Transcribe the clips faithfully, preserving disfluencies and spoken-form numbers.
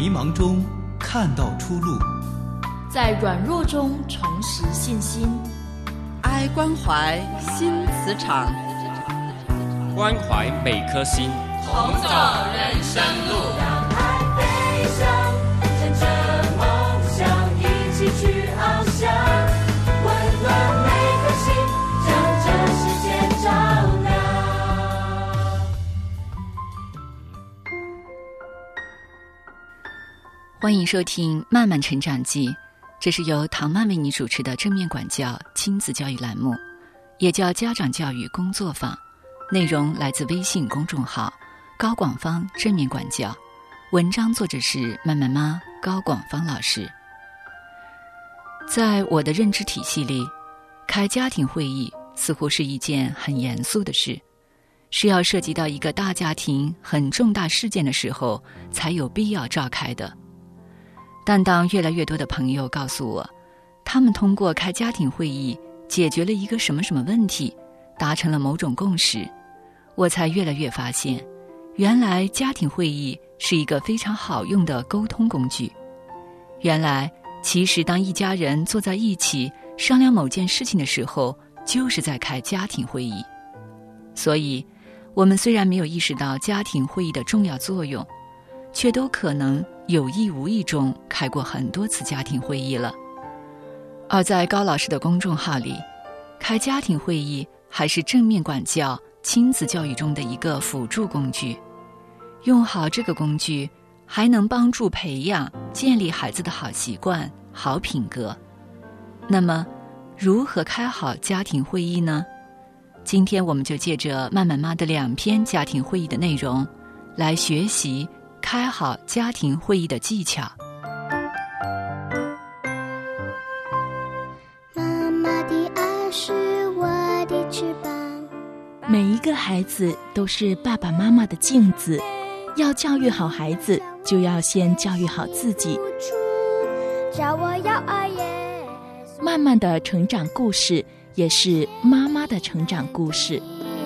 迷茫中看到出路， 在软弱中重拾信心。 爱关怀新磁场， 关怀每颗心， 同走人生路。 让爱飞翔，乘着梦想一起去翱翔，温暖每颗心，将这世界照亮。 欢迎收听《慢慢成长记》，这是由唐曼为你主持的正面管教亲子教育栏目，也叫家长教育工作坊。内容来自微信公众号高广芳正面管教，文章作者是慢慢妈高广芳老师。在我的认知体系里，开家庭会议似乎是一件很严肃的事，是要涉及到一个大家庭很重大事件的时候才有必要召开的。但当越来越多的朋友告诉我，他们通过开家庭会议解决了一个什么什么问题，达成了某种共识，我才越来越发现，原来家庭会议是一个非常好用的沟通工具。原来其实当一家人坐在一起商量某件事情的时候，就是在开家庭会议。所以我们虽然没有意识到家庭会议的重要作用，却都可能有意无意中开过很多次家庭会议了。而在高老师的公众号里，开家庭会议还是正面管教亲子教育中的一个辅助工具。用好这个工具，还能帮助培养建立孩子的好习惯、好品格。那么如何开好家庭会议呢？今天我们就借着慢慢妈的两篇家庭会议的内容，来学习开好家庭会议的技巧。 妈妈的爱是我的翅膀， 每一个孩子都是爸爸妈妈的镜子，要教育好孩子，就要先教育好自己。 叫我要爱耶。 慢慢的成长故事，也是妈妈的成长故事。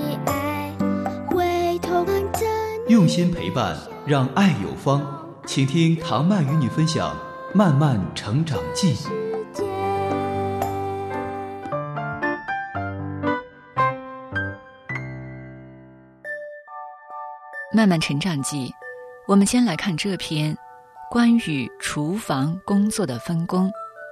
用心陪伴，让爱有方。请听唐曼与你分享《慢慢成长记》。 慢慢成长记，我们先来看这篇关于厨房工作的分工。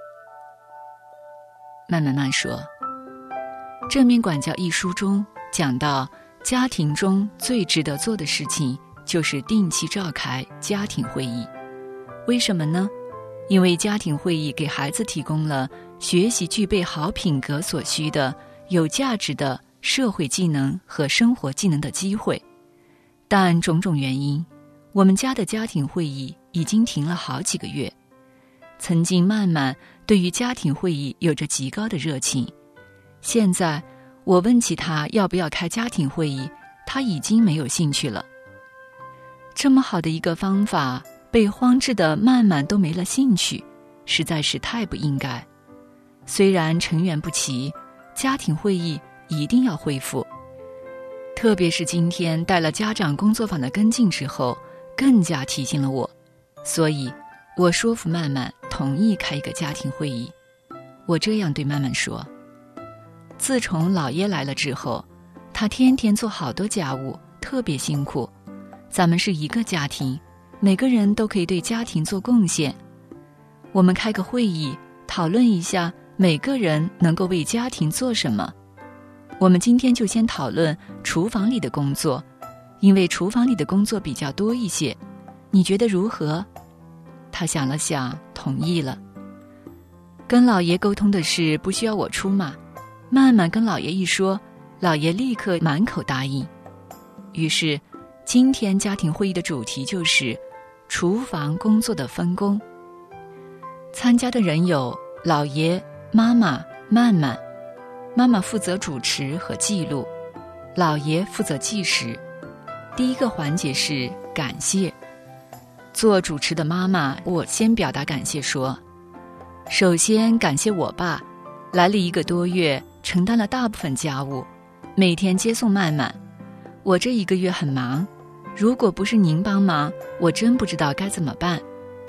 慢慢慢说，正面管教一书中讲到，家庭中最值得做的事情就是定期召开家庭会议。为什么呢？因为家庭会议给孩子提供了学习具备好品格所需的有价值的社会技能和生活技能的机会。但种种原因，我们家的家庭会议已经停了好几个月。曾经慢慢对于家庭会议有着极高的热情，现在我问起他要不要开家庭会议，他已经没有兴趣了。这么好的一个方法被荒置的慢慢都没了兴趣，实在是太不应该。虽然成员不齐，家庭会议一定要恢复。特别是今天带了家长工作坊的跟进之后，更加提醒了我。所以我说服慢慢同意开一个家庭会议。我这样对慢慢说，自从姥爷来了之后，他天天做好多家务，特别辛苦。咱们是一个家庭，每个人都可以对家庭做贡献。我们开个会议，讨论一下每个人能够为家庭做什么。我们今天就先讨论厨房里的工作，因为厨房里的工作比较多一些，你觉得如何？他想了想，同意了。跟老爷沟通的事不需要我出马，慢慢跟老爷一说，老爷立刻满口答应。于是今天家庭会议的主题就是厨房工作的分工。参加的人有老爷、妈妈、慢慢。妈妈负责主持和记录，老爷负责计时。第一个环节是感谢。做主持的妈妈，我先表达感谢说，首先感谢我爸，来了一个多月，承担了大部分家务，每天接送慢慢。我这一个月很忙，如果不是您帮忙，我真不知道该怎么办。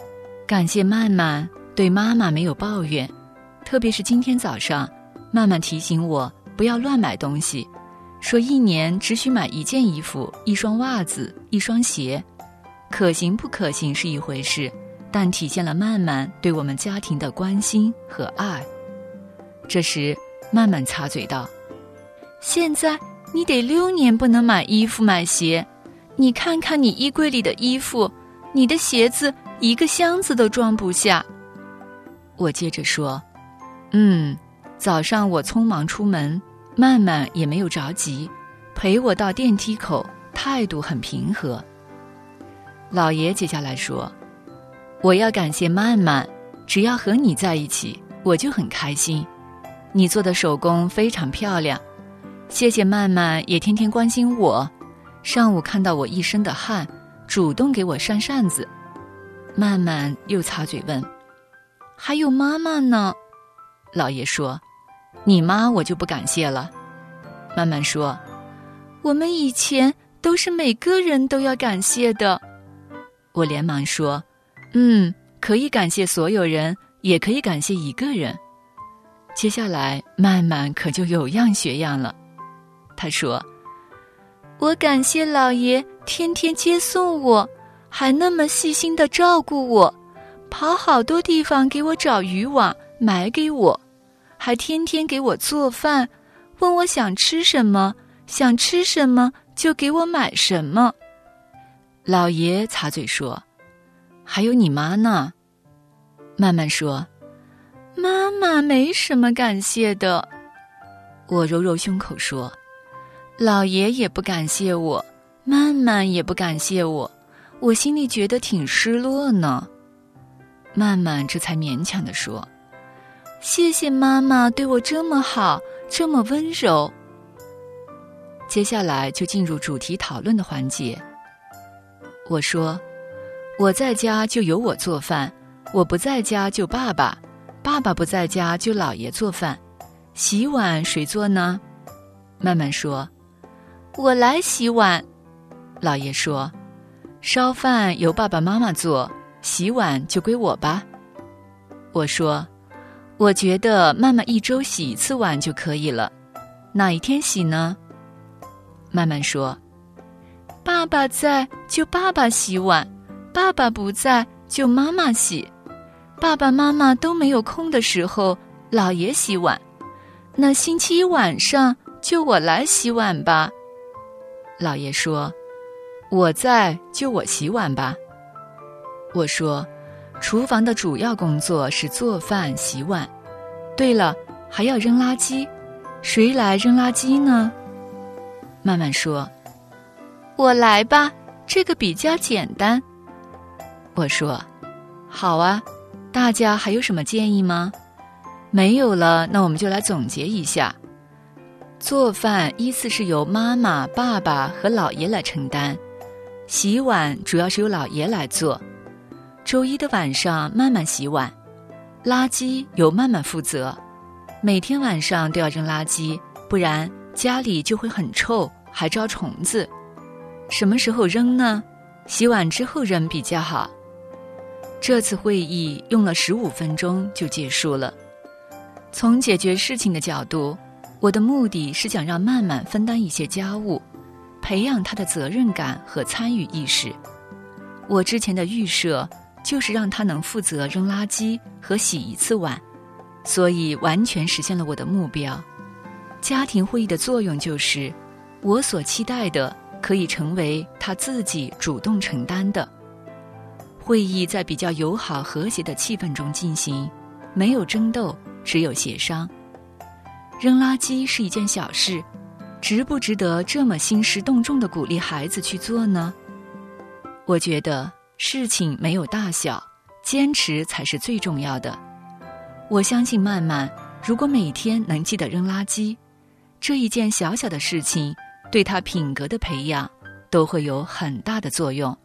感谢曼曼对妈妈没有抱怨，特别是今天早上，曼曼提醒我不要乱买东西，说一年只许买一件衣服、一双袜子、一双鞋。可行不可行是一回事，但体现了曼曼对我们家庭的关心和爱。这时曼曼插嘴道：现在你得六年不能买衣服买鞋，你看看你衣柜里的衣服，你的鞋子一个箱子都装不下。我接着说：嗯，早上我匆忙出门，曼曼也没有着急，陪我到电梯口，态度很平和。老爷接下来说：我要感谢曼曼，只要和你在一起，我就很开心。你做的手工非常漂亮，谢谢曼曼也天天关心我，上午看到我一身的汗，主动给我扇扇子。曼曼又插嘴问：还有妈妈呢？老爷说：你妈我就不感谢了。曼曼说：我们以前都是每个人都要感谢的。我连忙说：嗯，可以感谢所有人，也可以感谢一个人。接下来曼曼可就有样学样了，她说：我感谢老爷天天接送我，还那么细心地照顾我，跑好多地方给我找渔网买给我，还天天给我做饭，问我想吃什么，想吃什么就给我买什么。老爷插嘴说：还有你妈呢？曼曼说：妈妈没什么感谢的。我揉揉胸口说：老爷也不感谢我，曼曼也不感谢我，我心里觉得挺失落呢。曼曼这才勉强地说：谢谢妈妈对我这么好，这么温柔。接下来就进入主题讨论的环节。我说：我在家就由我做饭，我不在家就爸爸，爸爸不在家就姥爷做饭，洗碗谁做呢？曼曼说：我来洗碗。姥爷说：烧饭由爸爸妈妈做，洗碗就归我吧。我说：我觉得曼曼一周洗一次碗就可以了，哪一天洗呢？曼曼说：爸爸在就爸爸洗碗，爸爸不在就妈妈洗，爸爸妈妈都没有空的时候，姥爷洗碗，那星期一晚上就我来洗碗吧。姥爷说：我在就我洗碗吧。我说：厨房的主要工作是做饭洗碗，对了，还要扔垃圾，谁来扔垃圾呢？曼曼说：我来吧，这个比较简单。我说：好啊，大家还有什么建议吗？没有了，那我们就来总结一下。做饭依次是由妈妈、爸爸和姥爷来承担，洗碗主要是由姥爷来做，周一的晚上曼曼洗碗，垃圾由曼曼负责，每天晚上都要扔垃圾，不然家里就会很臭，还招虫子。什么时候扔呢？洗碗之后扔比较好。这次会议用了十五分钟就结束了。从解决事情的角度，我的目的是想让曼曼分担一些家务，培养她的责任感和参与意识。我之前的预设就是让她能负责扔垃圾和洗一次碗，所以完全实现了我的目标。家庭会议的作用就是，我所期待的可以成为她自己主动承担的。会议在比较友好和谐的气氛中进行，没有争斗，只有协商。扔垃圾是一件小事，值不值得这么兴师动众地鼓励孩子去做呢？我觉得事情没有大小，坚持才是最重要的。我相信曼曼如果每天能记得扔垃圾，这一件小小的事情对她品格的培养都会有很大的作用。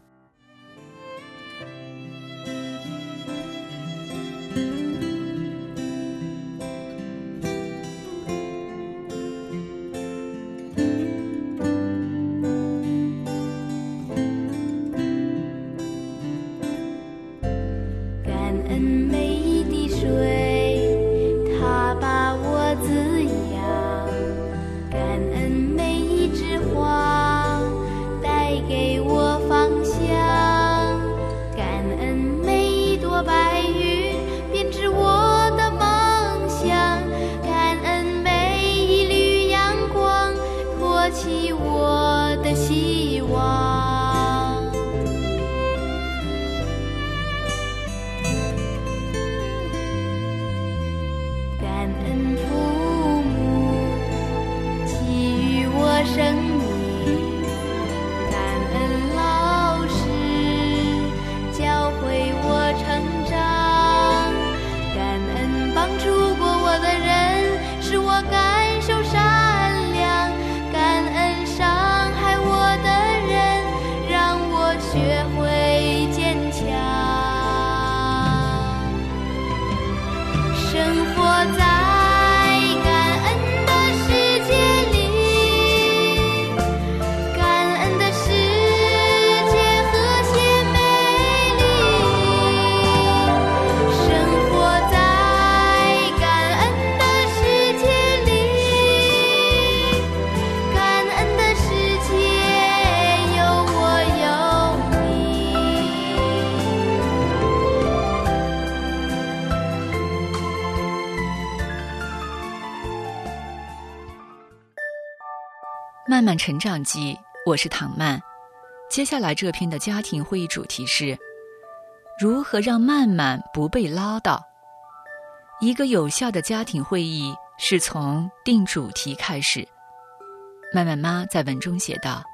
感慢慢成长记，我是唐曼。接下来这篇的家庭会议主题是如何让慢慢不被唠叨。一个有效的家庭会议是从定主题开始。慢慢妈在文中写道，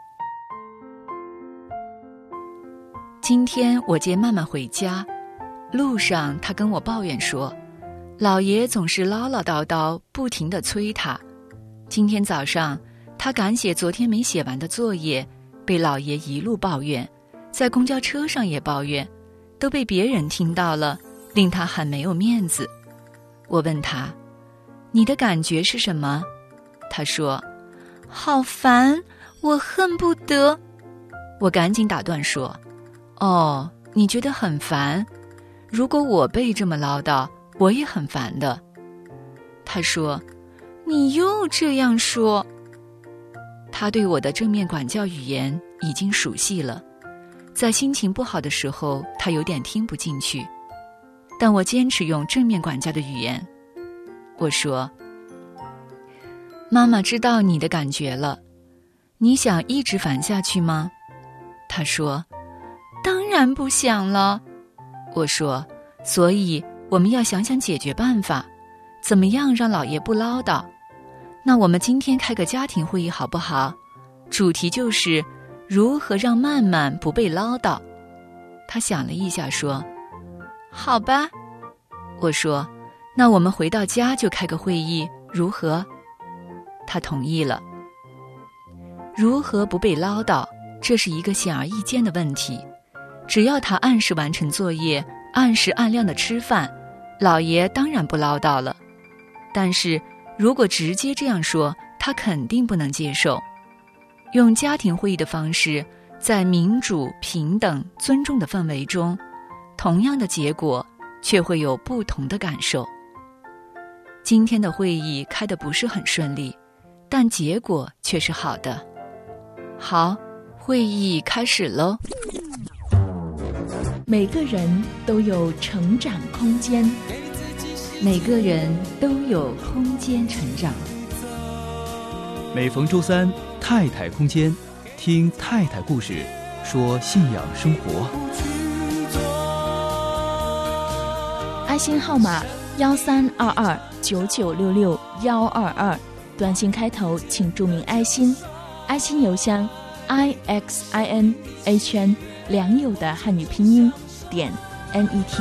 今天我接慢慢回家，路上她跟我抱怨说，姥爷总是唠唠叨叨，不停地催她。今天早上她赶写昨天没写完的作业，被姥爷一路抱怨，在公交车上也抱怨，都被别人听到了，令她很没有面子。我问她，你的感觉是什么？她说，好烦，我恨不得。我赶紧打断说，哦，你觉得很烦？如果我被这么唠叨，我也很烦的。她说，你又这样说。她对我的正面管教语言已经熟悉了，在心情不好的时候，她有点听不进去，但我坚持用正面管教的语言。我说，妈妈知道你的感觉了，你想一直烦下去吗？她说，当然不想了。我说，所以我们要想想解决办法，怎么样让姥爷不唠叨。那我们今天开个家庭会议好不好？主题就是如何让慢慢不被唠叨。他想了一下说，好吧。我说，那我们回到家就开个会议，如何？他同意了。如何不被唠叨，这是一个显而易见的问题。只要他按时完成作业，按时按量的吃饭，姥爷当然不唠叨了。但是如果直接这样说，他肯定不能接受。用家庭会议的方式，在民主、平等、尊重的氛围中，同样的结果却会有不同的感受。今天的会议开得不是很顺利，但结果却是好的。好，会议开始喽。 每个人都有成长空间， 每个人都有空间成长。 每逢周三，太太空间，听太太故事，说信仰生活。 爱心号码幺三二二九九六六幺二二，短信开头请注明爱心，爱心邮箱 i x i n h n 良友的汉语拼音点 n e t。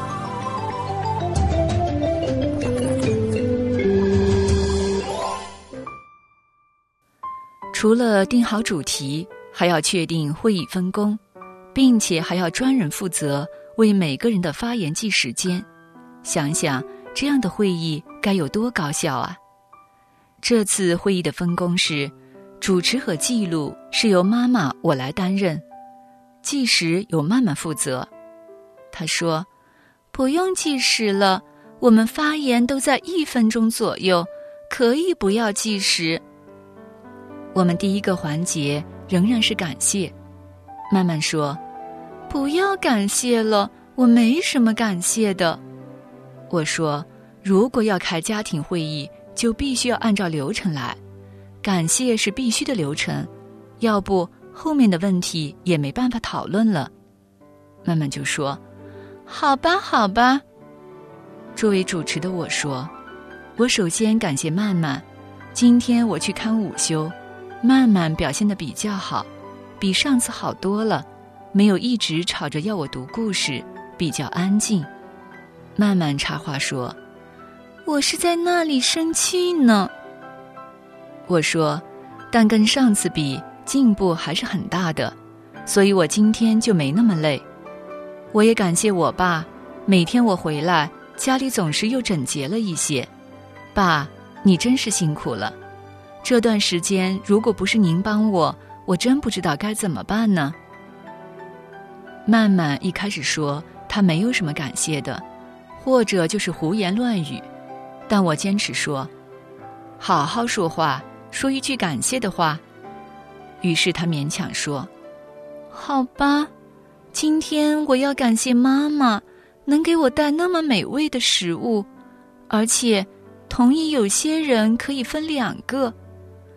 除了定好主题，还要确定会议分工，并且还要专人负责为每个人的发言记时间。想想这样的会议该有多高效啊！这次会议的分工是，主持和记录是由妈妈我来担任，计时由慢慢负责。她说，不用计时了，我们发言都在一分钟左右，可以不要计时。我们第一个环节仍然是感谢。慢慢说，不要感谢了，我没什么感谢的。我说，如果要开家庭会议，就必须要按照流程来，感谢是必须的流程，要不后面的问题也没办法讨论了。慢慢就说，好吧好吧。作为主持的我说，我首先感谢慢慢，今天我去看午休，慢慢表现得比较好，比上次好多了，没有一直吵着要我读故事，比较安静。慢慢插话说，我是在那里生气呢。我说，但跟上次比，进步还是很大的，所以我今天就没那么累。我也感谢我爸，每天我回来，家里总是又整洁了一些。爸，你真是辛苦了。这段时间如果不是您帮我，我真不知道该怎么办呢。慢慢一开始说他没有什么感谢的，或者就是胡言乱语，但我坚持说，好好说话，说一句感谢的话。于是他勉强说，好吧，今天我要感谢妈妈能给我带那么美味的食物，而且同意有些人可以分两个。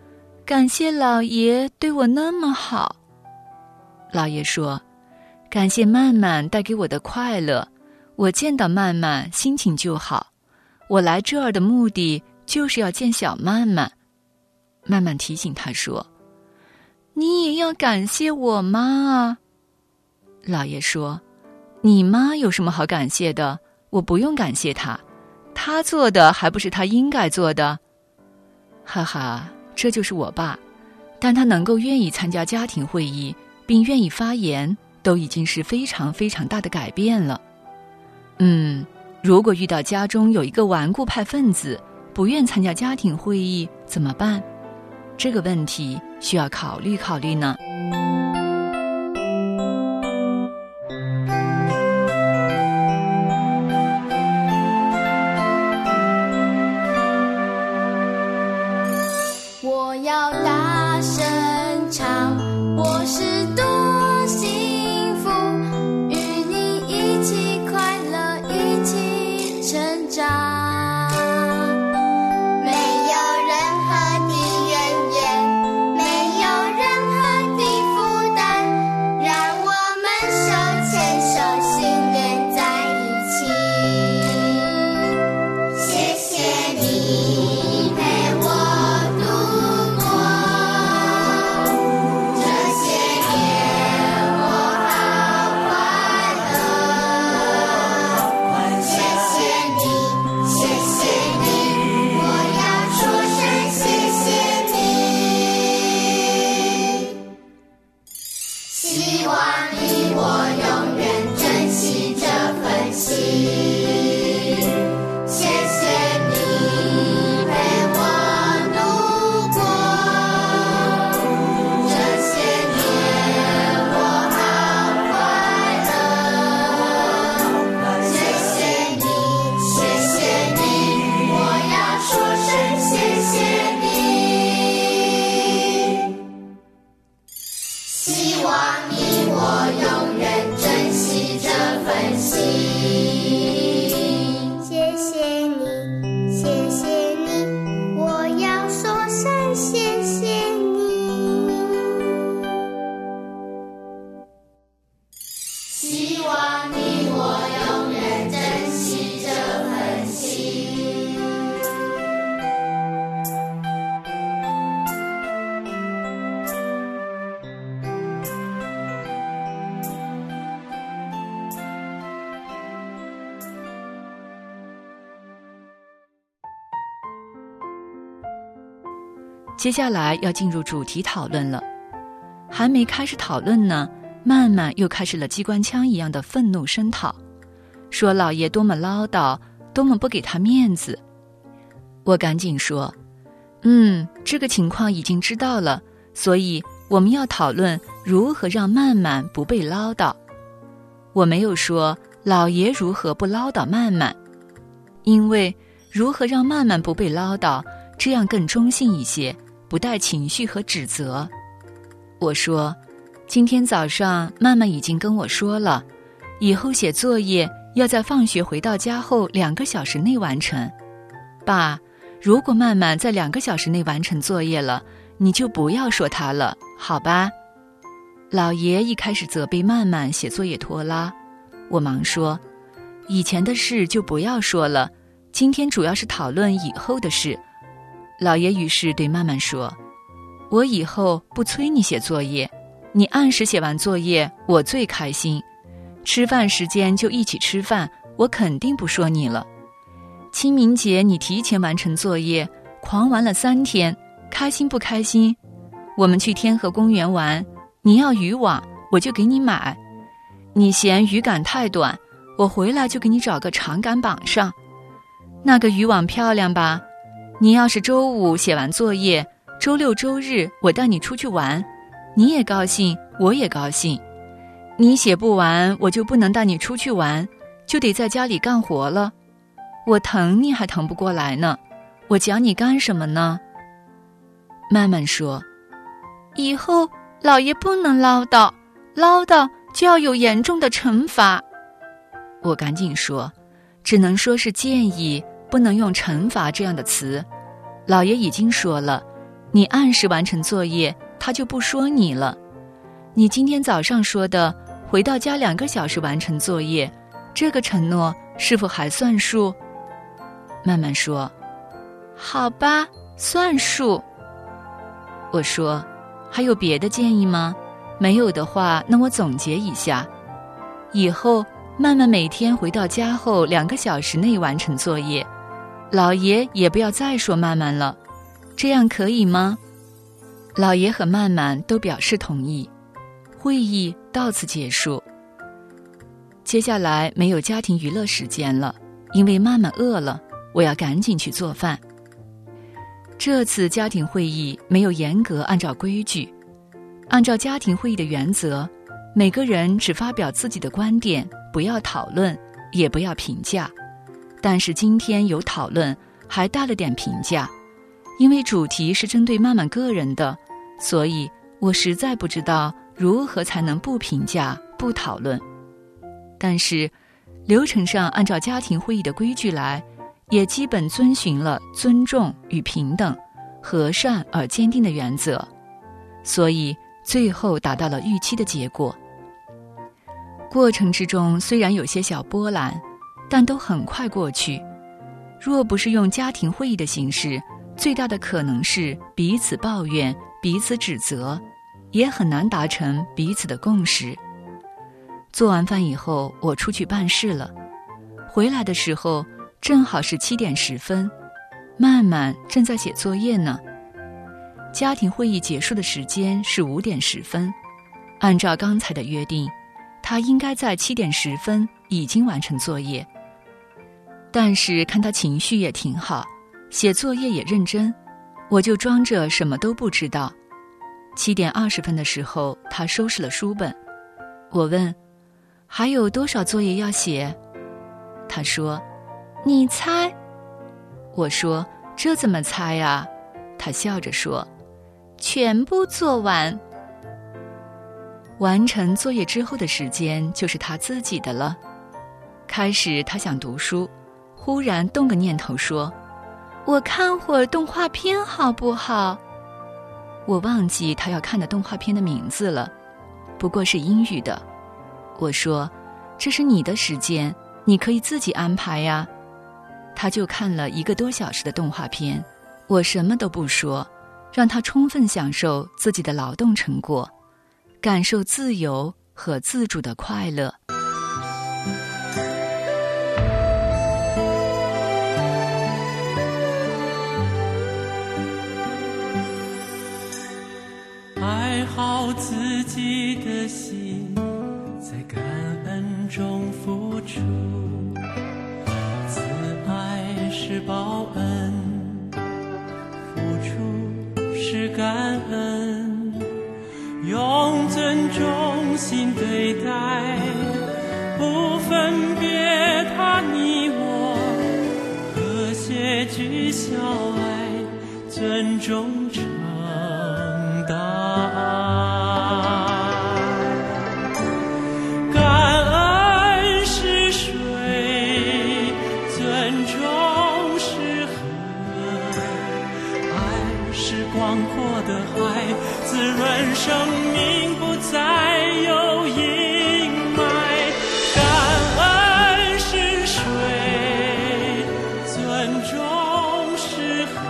感谢老爷对我那么好。老爷说，感谢曼曼带给我的快乐，我见到曼曼心情就好，我来这儿的目的就是要见小曼曼。曼曼提醒他说，你也要感谢我妈啊。老爷说，你妈有什么好感谢的？我不用感谢她，她做的还不是她应该做的。哈哈，这就是我爸，但他能够愿意参加家庭会议并愿意发言，都已经是非常非常大的改变了。嗯，如果遇到家中有一个顽固派分子不愿参加家庭会议怎么办？这个问题需要考虑考虑呢。 我要大声唱，我是多幸福，与你一起快乐，一起成长。 接下来要进入主题讨论了，还没开始讨论呢，曼曼又开始了机关枪一样的愤怒声讨，说老爷多么唠叨，多么不给他面子。我赶紧说，嗯，这个情况已经知道了，所以我们要讨论如何让曼曼不被唠叨。我没有说老爷如何不唠叨曼曼，因为如何让曼曼不被唠叨，这样更中性一些，不带情绪和指责。我说，今天早上曼曼已经跟我说了，以后写作业要在放学回到家后两个小时内完成。爸，如果曼曼在两个小时内完成作业了，你就不要说她了，好吧？老爷一开始责备曼曼写作业拖拉，我忙说，以前的事就不要说了，今天主要是讨论以后的事。老爷于是对曼曼说，我以后不催你写作业，你按时写完作业我最开心，吃饭时间就一起吃饭，我肯定不说你了。清明节你提前完成作业，狂玩了三天，开心不开心？我们去天河公园玩，你要渔网我就给你买，你嫌渔竿太短，我回来就给你找个长杆绑上。那个渔网漂亮吧？你要是周五写完作业，周六周日我带你出去玩，你也高兴我也高兴。你写不完我就不能带你出去玩，就得在家里干活了。我疼你还疼不过来呢，我讲你干什么呢？曼曼说，以后老爷不能唠叨，唠叨就要有严重的惩罚。我赶紧说，只能说是建议，不能用惩罚这样的词。老爷已经说了， 你按时完成作业，他就不说你了。你今天早上说的回到家两个小时完成作业，这个承诺是否还算数？曼曼说，好吧，算数。我说，还有别的建议吗？没有的话，那我总结一下，以后曼曼每天回到家后两个小时内完成作业，老爷也不要再说曼曼了，这样可以吗？老爷和曼曼都表示同意，会议到此结束。接下来没有家庭娱乐时间了，因为曼曼饿了，我要赶紧去做饭。这次家庭会议没有严格按照规矩，按照家庭会议的原则，每个人只发表自己的观点，不要讨论，也不要评价。但是今天有讨论，还带了点评价，因为主题是针对曼曼个人的，所以我实在不知道如何才能不评价、不讨论。但是流程上按照家庭会议的规矩来，也基本遵循了尊重与平等、和善而坚定的原则，所以最后达到了预期的结果。过程之中虽然有些小波澜，但都很快过去。若不是用家庭会议的形式，最大的可能是彼此抱怨、彼此指责，也很难达成彼此的共识。做完饭以后，我出去办事了，回来的时候正好是七点十分，曼曼正在写作业呢。家庭会议结束的时间是五点十分，按照刚才的约定，他应该在七点十分已经完成作业。但是看他情绪也挺好，写作业也认真，我就装着什么都不知道。七点二十分的时候，他收拾了书本。我问，还有多少作业要写？他说，你猜。我说，这怎么猜啊？他笑着说，全部做完。完成作业之后的时间就是他自己的了。开始他想读书，忽然动个念头说，我看会儿动画片好不好？我忘记他要看的动画片的名字了，不过是英语的。我说，这是你的时间，你可以自己安排呀。他就看了一个多小时的动画片，我什么都不说，让他充分享受自己的劳动成果，感受自由和自主的快乐。 爱好自己的心，在感恩中付出，自爱是报恩，付出是感恩，用尊重心对待，不分别他你我，和谐聚小爱，尊重承担。感恩是水，尊重是河，爱是广阔的海，滋润生命不再有阴霾。感恩是水，尊重是河，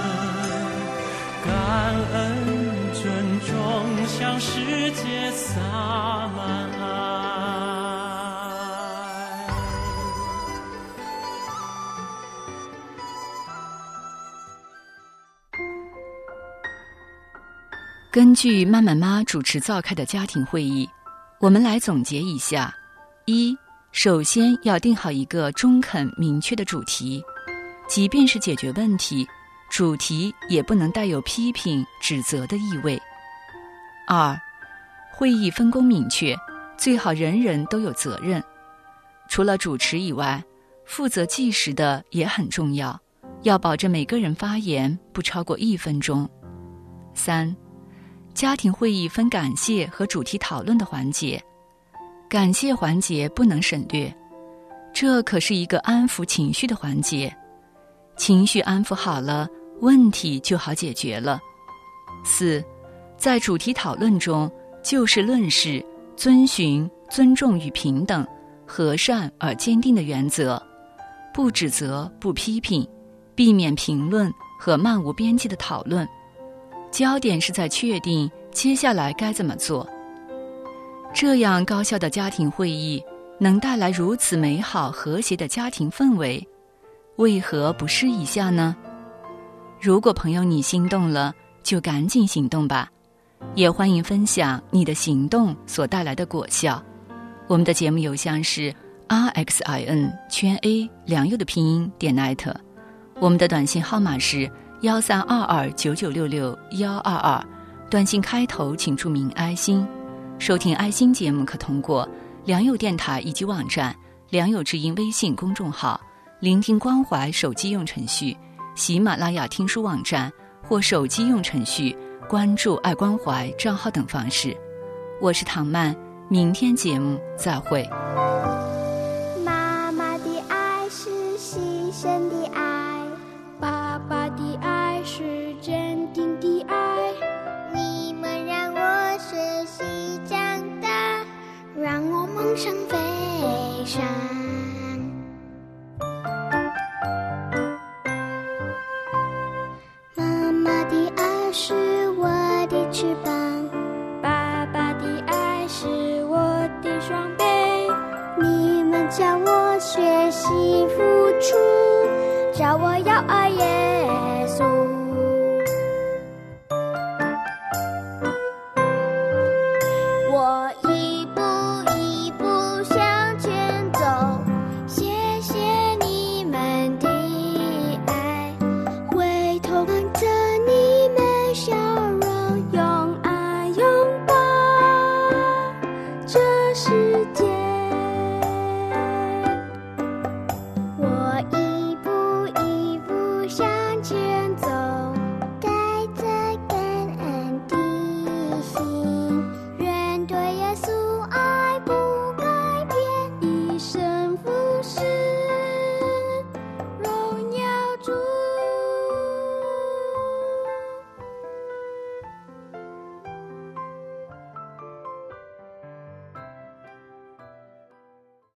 感恩尊重向世界洒满爱。 根据曼曼妈主持召开的家庭会议，我们来总结一下：一、首先要定好一个中肯明确的主题，即便是解决问题，主题也不能带有批评、指责的意味。二、会议分工明确，最好人人都有责任。除了主持以外，负责计时的也很重要，要保证每个人发言不超过一分钟。三、家庭会议分感谢和主题讨论的环节，感谢环节不能省略，这可是一个安抚情绪的环节，情绪安抚好了，问题就好解决了。 四，在主题讨论中，就事论事，遵循尊重与平等、和善而坚定的原则，不指责、不批评，避免评论和漫无边际的讨论。焦点是在确定接下来该怎么做。这样高效的家庭会议能带来如此美好和谐的家庭氛围，为何不试一下呢？如果朋友你心动了，就赶紧行动吧，也欢迎分享你的行动所带来的果效。我们的节目邮箱是 r x i n 圈 a 良友的拼音点 net， 我们的短信号码是幺三二二九九六六幺二二，短信开头请注明爱心。收听爱心节目可通过良友电台以及网站、良友之音微信公众号、聆听关怀手机用程序、喜马拉雅听书网站或手机用程序关注爱关怀账号等方式。我是唐曼，明天节目再会。 妈妈的爱是牺牲的爱， 爸爸的爱是坚定的爱， 你们让我学习长大，让我梦想飞翔。妈妈的爱是我的翅膀， 爸爸的爱是我的双臂， 你们教我学习付出，教我要爱也